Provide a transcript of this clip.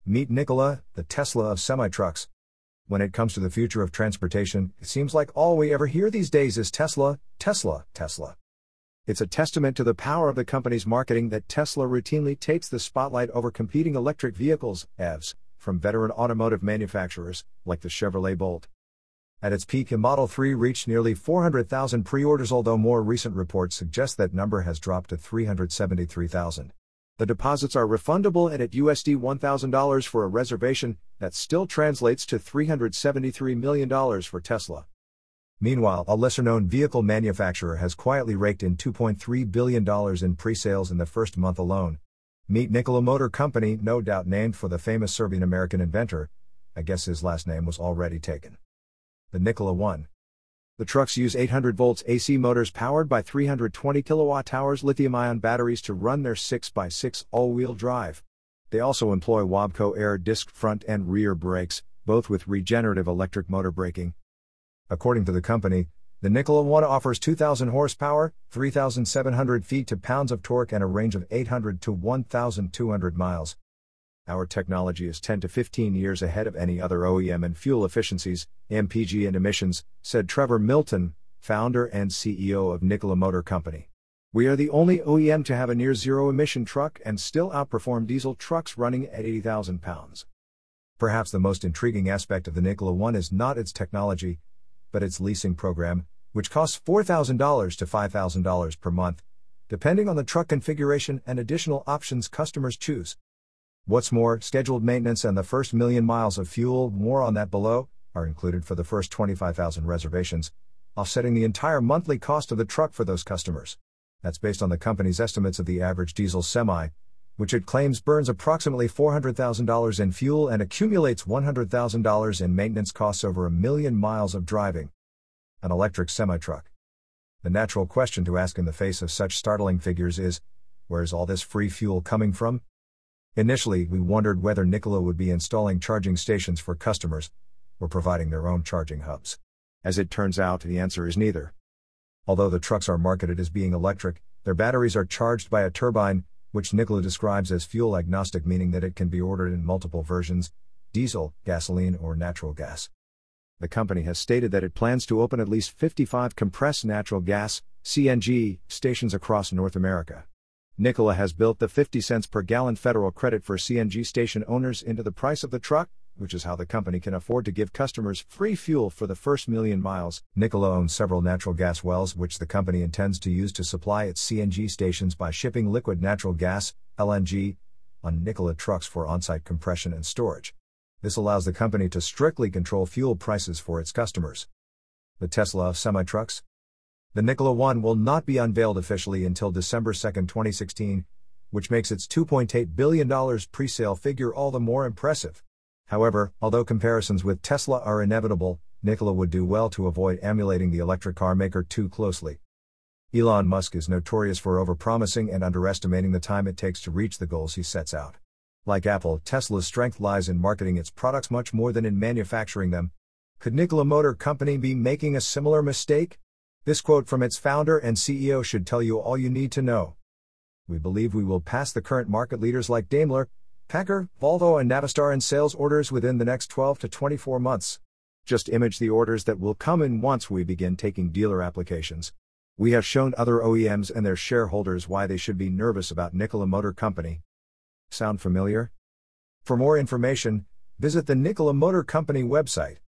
Meet Nikola, the Tesla of semi-trucks. When it comes to the future of transportation, it seems like all we ever hear these days is Tesla, Tesla, Tesla. It's a testament to the power of the company's marketing that Tesla routinely takes the spotlight over competing electric vehicles, EVs, from veteran automotive manufacturers, like the Chevrolet Bolt. At its peak, a Model 3 reached nearly 400,000 pre-orders, although more recent reports suggest that number has dropped to 373,000. The deposits are refundable, and at $1,000 for a reservation, that still translates to $373 million for Tesla. Meanwhile, a lesser-known vehicle manufacturer has quietly raked in $2.3 billion in pre-sales in the first month alone. Meet Nikola Motor Company, no doubt named for the famous Serbian-American inventor. I guess his last name was already taken. The Nikola One. The trucks use 800-volt AC motors powered by 320 kWh lithium-ion batteries to run their 6x6 all-wheel drive. They also employ Wabco air disc front and rear brakes, both with regenerative electric motor braking. According to the company, the Nikola One offers 2,000 horsepower, 3,700 feet-to-pounds of torque, and a range of 800 to 1,200 miles. Our technology is 10 to 15 years ahead of any other OEM in fuel efficiencies, MPG, and emissions, said Trevor Milton, founder and CEO of Nikola Motor Company. We are the only OEM to have a near-zero emission truck and still outperform diesel trucks running at 80,000 pounds. Perhaps the most intriguing aspect of the Nikola One is not its technology, but its leasing program, which costs $4,000 to $5,000 per month, depending on the truck configuration and additional options customers choose. What's more, scheduled maintenance and the first 1,000,000 miles of fuel, more on that below, are included for the first 25,000 reservations, offsetting the entire monthly cost of the truck for those customers. That's based on the company's estimates of the average diesel semi, which it claims burns approximately $400,000 in fuel and accumulates $100,000 in maintenance costs over 1,000,000 miles of driving. An electric semi-truck. The natural question to ask in the face of such startling figures is, where's all this free fuel coming from? Initially, we wondered whether Nikola would be installing charging stations for customers, or providing their own charging hubs. As it turns out, the answer is neither. Although the trucks are marketed as being electric, their batteries are charged by a turbine, which Nikola describes as fuel agnostic, meaning that it can be ordered in multiple versions: diesel, gasoline, or natural gas. The company has stated that it plans to open at least 55 compressed natural gas, CNG, stations across North America. Nikola has built the 50 cents per gallon federal credit for CNG station owners into the price of the truck, which is how the company can afford to give customers free fuel for the first 1,000,000 miles. Nikola owns several natural gas wells, which the company intends to use to supply its CNG stations by shipping liquid natural gas, LNG, on Nikola trucks for on-site compression and storage. This allows the company to strictly control fuel prices for its customers. The Tesla of semi-trucks? The Nikola One will not be unveiled officially until December 2, 2016, which makes its $2.8 billion pre-sale figure all the more impressive. However, although comparisons with Tesla are inevitable, Nikola would do well to avoid emulating the electric car maker too closely. Elon Musk is notorious for overpromising and underestimating the time it takes to reach the goals he sets out. Like Apple, Tesla's strength lies in marketing its products much more than in manufacturing them. Could Nikola Motor Company be making a similar mistake? This quote from its founder and CEO should tell you all you need to know. We believe we will pass the current market leaders like Daimler, Packer, Volvo, and Navistar in sales orders within the next 12 to 24 months. Just image the orders that will come in once we begin taking dealer applications. We have shown other OEMs and their shareholders why they should be nervous about Nikola Motor Company. Sound familiar? For more information, visit the Nikola Motor Company website.